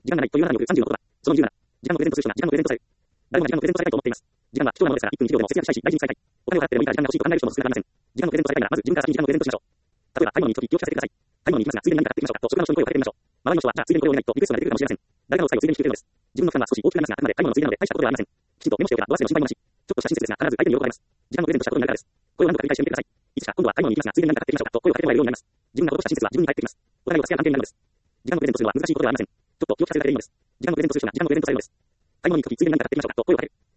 時間がないというあなたによく30の言葉。その理由なら、時間のプレゼントする人が時間のプレゼントされる。誰もが時間のプレゼントされたいと思っています。時間は貴重なものですから、1分1秒でも節約したいし、大事に使いたい。お金を払ってでもいいから時間が欲しいと考える人も少なくありません。時間のプレゼントされたいなら、まず自分から先に時間のプレゼントしましょう。例えば、買い物に行くとき気を利かせてください。買い物に行きますが、ついでに何か買ってきましょうかと、職場の人に声をかけてみましょう。周りの人は、じゃあついでにこれをお願いとリクエストが出てくるかもしれません。誰かの際をついでに引き受けるのです。自分の負担は少し大きくなりますが、あくまで買い物のついでなので大したことではありません。きちんとメモしておけば、ど忘れの心配もなし。ちょっとした親切ですが、必ず相手に喜ばれます。時間のプレゼントしたことになるからです。これを何度か繰り返してみてください。いつしか、今度は買い物に行きますが、ついでに何か買ってきましょうかと声をかけてもらえるようになります。自分が落とした親切は自分に返ってきます。お互いを助け合う関係になるのです。時間のプレゼントするのは難しいことではありません。ちょっと気を利かせるだけでいいのです。時間のプレゼントする人が時間のプレゼントされるのです。買い物に行くときついでに何か買ってきましょうかと声をかける。